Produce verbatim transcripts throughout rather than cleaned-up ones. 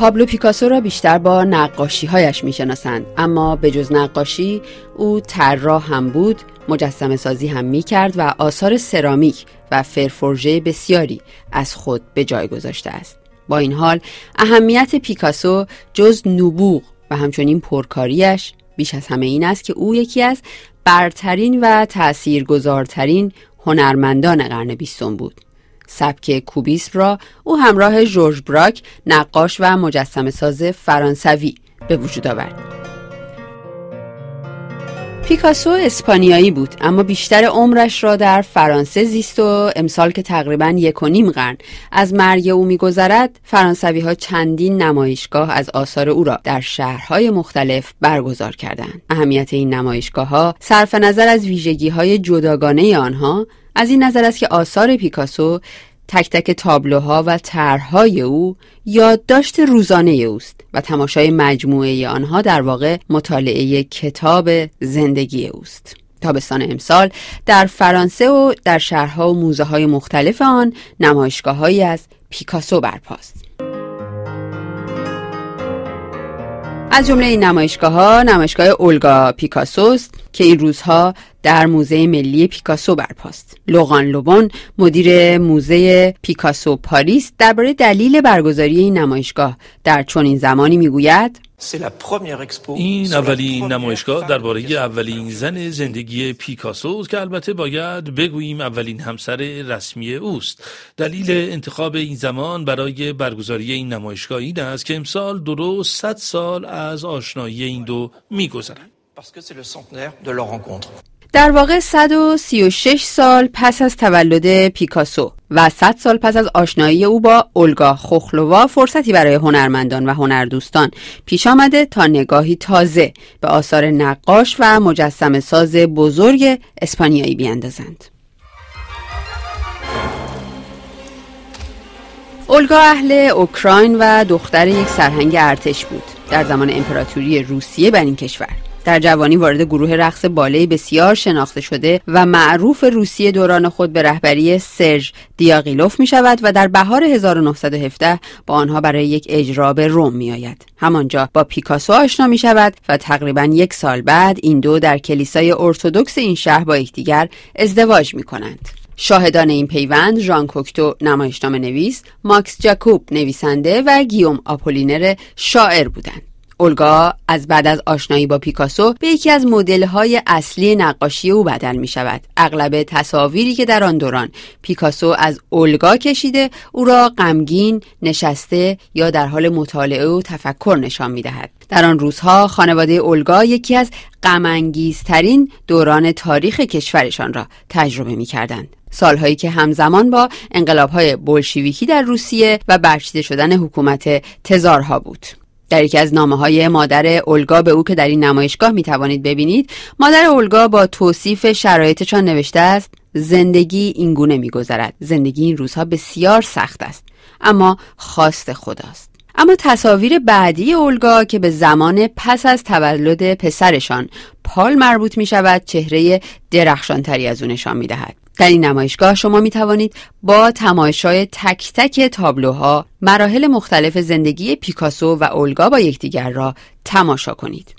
پابلو پیکاسو را بیشتر با نقاشی‌هایش می‌شناسند، اما به جز نقاشی او طراح هم بود، مجسمه سازی هم می‌کرد و آثار سرامیک و فرفورژه بسیاری از خود به جای گذاشته است. با این حال اهمیت پیکاسو جز نبوغ و همچنین پرکاریش بیش از همه این است که او یکی از برترین و تأثیرگذارترین هنرمندان قرن بیستم بود. سبک کوبیسم را او همراه ژورژ براک، نقاش و مجسمه ساز فرانسوی به وجود آورد. پیکاسو اسپانیایی بود، اما بیشتر عمرش را در فرانسه زیست و امسال که تقریباً یک و نیم قرن از مرگ او می‌گذرد، فرانسوی‌ها چندین نمایشگاه از آثار او را در شهرهای مختلف برگزار کردند. اهمیت این نمایشگاه‌ها صرف نظر از ویژگی‌های جداگانه آنها از این نظر است که آثار پیکاسو، تک تک تابلوها و طرح‌های او یادداشت روزانه اوست و تماشای مجموعه آنها در واقع مطالعه کتاب زندگی اوست. تابستان امسال در فرانسه و در شهرها و موزه‌های مختلف آن نمایشگاه‌هایی از پیکاسو برپاست. از جمله این نمایشگاه‌ها نمایشگاه اولگا پیکاسو است که این روزها در موزه ملی پیکاسو برپاست. لوغان لوبون، مدیر موزه پیکاسو پاریس، درباره دلیل برگزاری این نمایشگاه در چنین زمانی میگوید: این اولین نمایشگاه درباره اولین زن زندگی پیکاسو است که البته باید بگوییم اولین همسر رسمی اوست. دلیل انتخاب این زمان برای برگزاری این نمایشگاه این است که امسال درست صد سال از آشنایی این دو می‌گذرند. در واقع صد و سی و شش سال پس از تولد پیکاسو و صد سال پس از آشنایی او با اولگا خوخلووا، فرصتی برای هنرمندان و هنردوستان پیش آمده تا نگاهی تازه به آثار نقاش و مجسمه ساز بزرگ اسپانیایی بیاندازند. اولگا اهل اوکراین و دختر یک سرهنگ ارتش بود در زمان امپراتوری روسیه بر این کشور. در جوانی وارد گروه رقص باله‌ای بسیار شناخته شده و معروف روسیه دوران خود به رهبری سرژ دیاغیلوف می شود و در بهار هزار و نهصد و هفده با آنها برای یک اجرا به روم می آید. همانجا با پیکاسو آشنا می شود و تقریباً یک سال بعد این دو در کلیسای ارتدوکس این شهر با یکدیگر ازدواج می کنند. شاهدان این پیوند ژان کوکتو نمایشنامه نویس، ماکس جاکوب نویسنده و گیوم آپولینر شاعر بودند. اولگا از بعد از آشنایی با پیکاسو به یکی از مدل‌های اصلی نقاشی او بدل می شود. اغلب تصاویری که در آن دوران پیکاسو از اولگا کشیده او را غمگین، نشسته یا در حال مطالعه و تفکر نشان می دهد. در آن روزها خانواده اولگا یکی از غم‌انگیزترین دوران تاریخ کشورشان را تجربه می کردند. سالهایی که همزمان با انقلاب‌های بولشویکی در روسیه و برچیده شدن حکومت تزارها بود. در یکی از نامه‌های مادر اولگا به او که در این نمایشگاه می‌توانید ببینید، مادر اولگا با توصیف شرایطشان نوشته است: زندگی اینگونه می‌گذرد. زندگی این روزها بسیار سخت است، اما خواست خداست. اما تصاویر بعدی اولگا که به زمان پس از تولد پسرشان پال مربوط می‌شود، چهره درخشانتری از او نشان می‌دهد. در این نمایشگاه شما می توانید با تماشای تک تک تابلوها مراحل مختلف زندگی پیکاسو و اولگا با یکدیگر را تماشا کنید.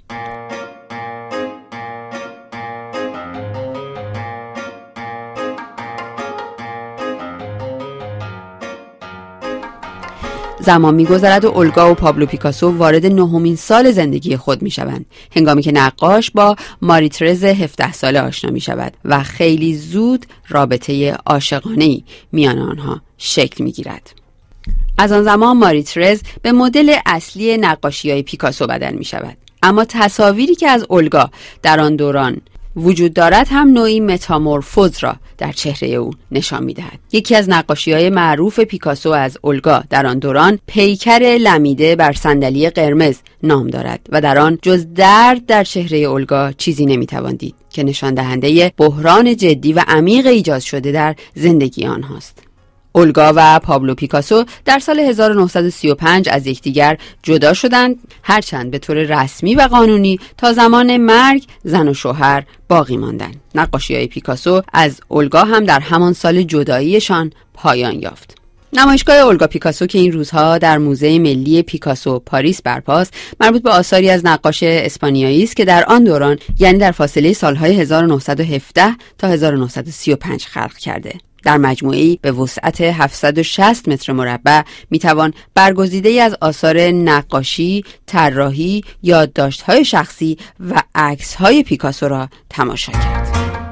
زمان می‌گذرد و اولگا و پابلو پیکاسو وارد نهمین سال زندگی خود می‌شوند، هنگامی که نقاش با ماری ترز هفده ساله آشنا می‌شود و خیلی زود رابطه عاشقانه‌ای میان آنها شکل می‌گیرد. از آن زمان ماری ترز به مدل اصلی نقاشی‌های پیکاسو بدل می‌شود، اما تصاویری که از اولگا در آن دوران وجود دارد هم نوعی متامورفوز را در چهره او نشان می‌دهد. یکی از نقاشی‌های معروف پیکاسو از اولگا در آن دوران پیکر لمیده بر صندلی قرمز نام دارد و در آن جز درد در چهره اولگا چیزی نمی‌توان دید که نشان دهنده بحران جدی و عمیق ایجاد شده در زندگی آنهاست. اولگا و پابلو پیکاسو در سال هزار و نهصد و سی و پنج از یکدیگر جدا شدند، هرچند به طور رسمی و قانونی تا زمان مرگ زن و شوهر باقی ماندند. نقاشی‌های پیکاسو از اولگا هم در همان سال جداییشان پایان یافت. نمایشگاه اولگا پیکاسو که این روزها در موزه ملی پیکاسو پاریس برپاست، مربوط به آثاری از نقاش اسپانیایی است که در آن دوران، یعنی در فاصله سالهای هزار و نهصد و هفده تا هزار و نهصد و سی و پنج خلق کرده. در مجموعه‌ای به وسعت هفتصد و شصت متر مربع میتوان برگزیده‌ای از آثار نقاشی، طراحی، یادداشت‌های شخصی و عکس‌های پیکاسو را تماشا کرد.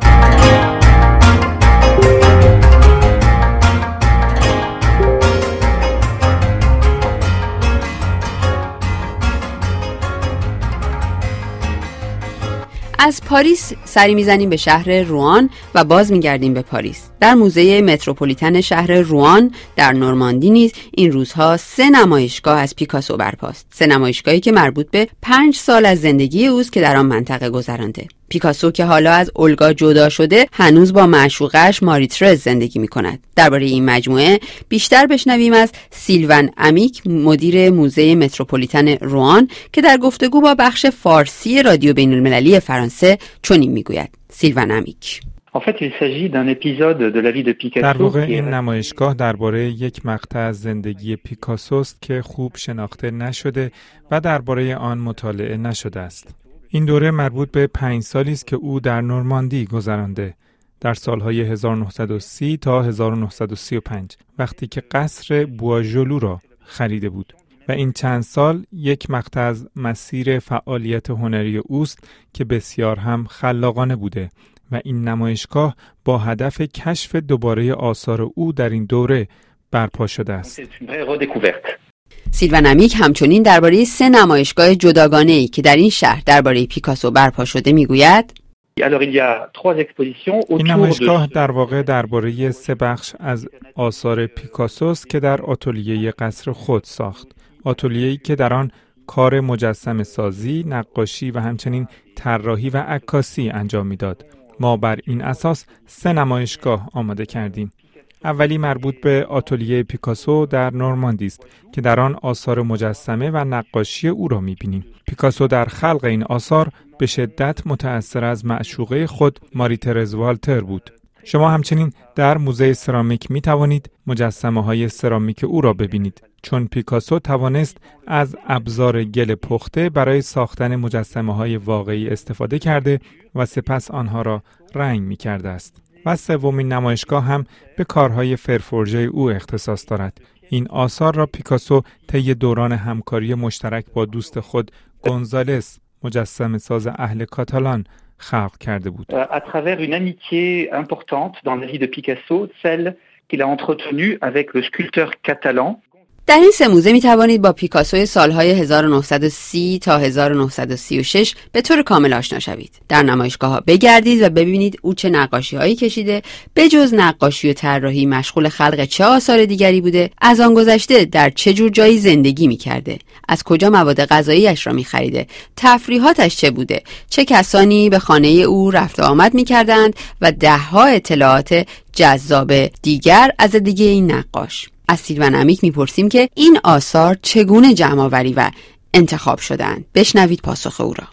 از پاریس سری میزنیم به شهر روان و باز میگردیم به پاریس. در موزه متروپولیتن شهر روان در نورماندی نیز این روزها سه نمایشگاه از پیکاسو برپاست. سه نمایشگاهی که مربوط به پنج سال از زندگی اوست که در آن منطقه گذرانده. پیکاسو که حالا از اولگا جدا شده، هنوز با معشوقش ماری ترز زندگی می‌کند. درباره این مجموعه بیشتر بشنویم از سیلوان امیک، مدیر موزه متروپولیتن روان، که در گفتگو با بخش فارسی رادیو بین‌المللی فرانسه چنین میگوید. سیلوان امیک: در واقع این نمایشگاه درباره یک مقطع از زندگی پیکاسو است که خوب شناخته نشده و درباره آن مطالعه نشده است. این دوره مربوط به پنج سالی است که او در نورماندی گذرانده، در سالهای هزار و نهصد و سی تا هزار و نهصد و سی و پنج، وقتی که قصر بواژولو را خریده بود. و این چند سال یک مقطع از مسیر فعالیت هنری اوست که بسیار هم خلاقانه بوده و این نمایشگاه با هدف کشف دوباره آثار او در این دوره برپا شده است. سیلوان امیک همچنین درباره سه نمایشگاه جداگانه‌ای که در این شهر درباره پیکاسو برپا شده میگوید: این نمایشگاه در واقع درباره سه بخش از آثار پیکاسو است که در آتلیه قصر خود ساخت. آتلیه‌ای که در آن کار مجسمه سازی، نقاشی و همچنین طراحی و عکاسی انجام میداد. ما بر این اساس سه نمایشگاه آماده کردیم. اولی مربوط به آتلیه پیکاسو در نورماندی است که در آن آثار مجسمه و نقاشی او را می‌بینیم. پیکاسو در خلق این آثار به شدت متأثر از معشوقه خود ماری ترز والتر بود. شما همچنین در موزه سرامیک می توانید مجسمه های سرامیک او را ببینید، چون پیکاسو توانست از ابزار گل پخته برای ساختن مجسمه های واقعی استفاده کرده و سپس آنها را رنگ می کرده است. و سومین نمایشگاه هم به کارهای فرفورژه او اختصاص دارد. این آثار را پیکاسو طی دوران همکاری مشترک با دوست خود گونزالس، مجسمه ساز اهل کاتالان، خلق کرده بود. À travers une amitié importante dans la vie de Picasso, celle qu'il a entretenue avec le sculpteur catalan. در این سه موزه می توانید با پیکاسوی سالهای هزار و نهصد و سی تا هزار و نهصد و سی و شش به طور کامل آشنا شوید. در نمایشگاه ها بگردید و ببینید او چه نقاشی هایی کشیده، به جز نقاشی و طراحی مشغول خلق چه آثار دیگری بوده، از آن گذشته در چه جور جایی زندگی می کرده، از کجا مواد غذایی‌اش را می خریده، تفریحاتش چه بوده، چه کسانی به خانه او رفت و آمد می کردند و ده‌ها اطلاعات جذاب دیگر از دیگه این نقاش. از سیلوان امیک میپرسیم که این آثار چگونه جمع‌آوری و انتخاب شدند. بشنوید پاسخ او را.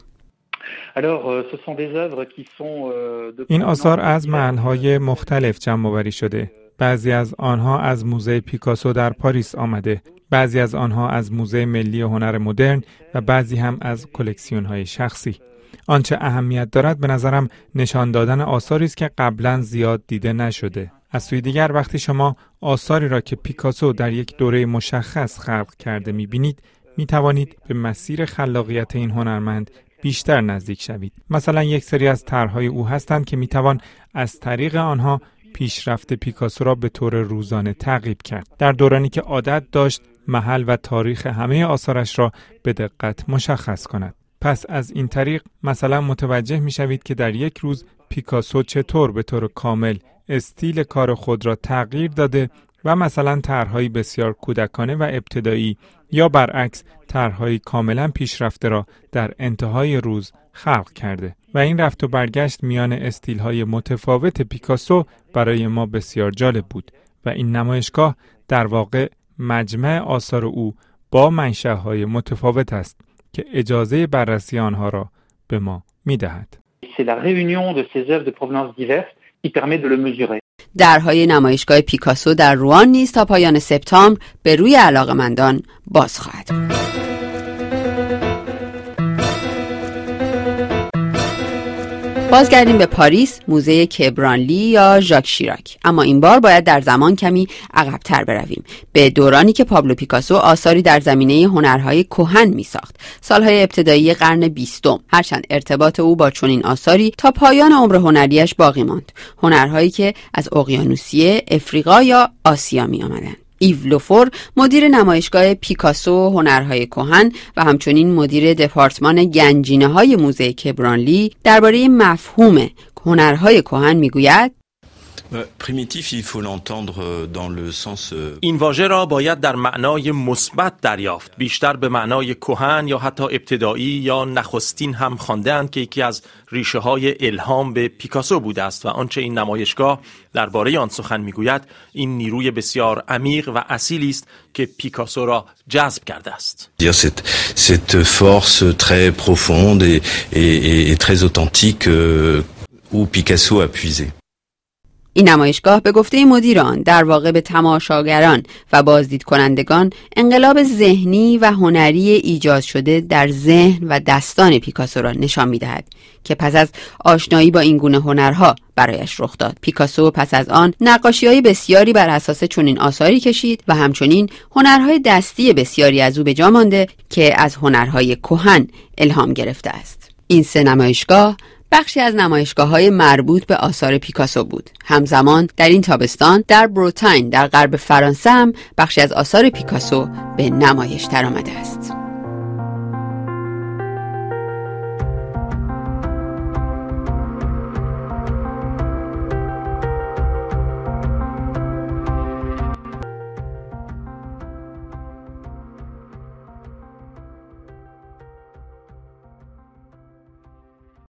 این آثار از محل‌های مختلف جمع‌آوری شده. بعضی از آنها از موزه پیکاسو در پاریس آمده، بعضی از آنها از موزه ملی هنر مدرن و بعضی هم از کلکسیون‌های شخصی. آنچه اهمیت دارد به نظرم نشان دادن آثاری است که قبلا زیاد دیده نشده. از سوی دیگر وقتی شما آثاری را که پیکاسو در یک دوره مشخص خلق کرده می‌بینید، می‌توانید به مسیر خلاقیت این هنرمند بیشتر نزدیک شوید. مثلا یک سری از طرح‌های او هستند که می‌توان از طریق آنها پیشرفت پیکاسو را به طور روزانه تعقیب کرد، در دورانی که عادت داشت محل و تاریخ همه آثارش را به دقت مشخص کند. پس از این طریق مثلا متوجه می‌شوید که در یک روز پیکاسو چطور به طور کامل استیل کار خود را تغییر داده و مثلا طرح‌های بسیار کودکانه و ابتدایی یا برعکس طرح‌های کاملا پیشرفته را در انتهای روز خلق کرده و این رفت و برگشت میان استیل‌های متفاوت پیکاسو برای ما بسیار جالب بود و این نمایشگاه در واقع مجمع آثار او با منشأهای متفاوت است که اجازه بررسی آنها را به ما می‌دهد. C'est la réunion de ces œuvres de provenance diverses qui permet de le mesurer. درهای نمایشگاه پیکاسو در روان نیز تا پایان سپتامبر به روی علاقه‌مندان باز خواهد بود. بازگردیم به پاریس، موزه کبرانلی یا ژاک شیراک. اما این بار باید در زمان کمی عقب‌تر برویم، به دورانی که پابلو پیکاسو آثاری در زمینه هنرهای کهن می‌ساخت، سالهای ابتدایی قرن بیستم. هرچند ارتباط او با چنین آثاری تا پایان عمر هنریش باقی ماند، هنرهایی که از اقیانوسیه، افریقا یا آسیا می‌آمدند. ایو لوفور، مدیر نمایشگاه پیکاسو هنرهای کهن و همچنین مدیر دپارتمان گنجینه‌های موزه کبرانلی، درباره مفهوم هنرهای کهن میگوید: این واژه را باید در معنای مثبت دریافت، بیشتر به معنای کهن یا حتی ابتدایی یا نخستین هم خوانده‌اند که یکی از ریشه های الهام به پیکاسو بوده است و آنچه این نمایشگاه درباره آن سخن میگوید این نیروی بسیار عمیق و اصیلی است که پیکاسو را جذب کرده است. Cette force très profonde et et et très authentique où Picasso a puisé. این نمایشگاه به گفته مدیر آن در واقع به تماشاگران و بازدید کنندگان انقلاب ذهنی و هنری ایجاد شده در ذهن و دستان پیکاسو را نشان می‌دهد که پس از آشنایی با این گونه هنرها برایش رخ داد. پیکاسو پس از آن نقاشی‌های بسیاری بر اساس چنین آثاری کشید و همچنین هنرهای دستی بسیاری از او به جا مانده که از هنرهای کهن الهام گرفته است. این سه نمایشگاه بخشی از نمایشگاه‌های مربوط به آثار پیکاسو بود. همزمان در این تابستان در بروتاین در غرب فرانسه هم بخشی از آثار پیکاسو به نمایش درآمده است.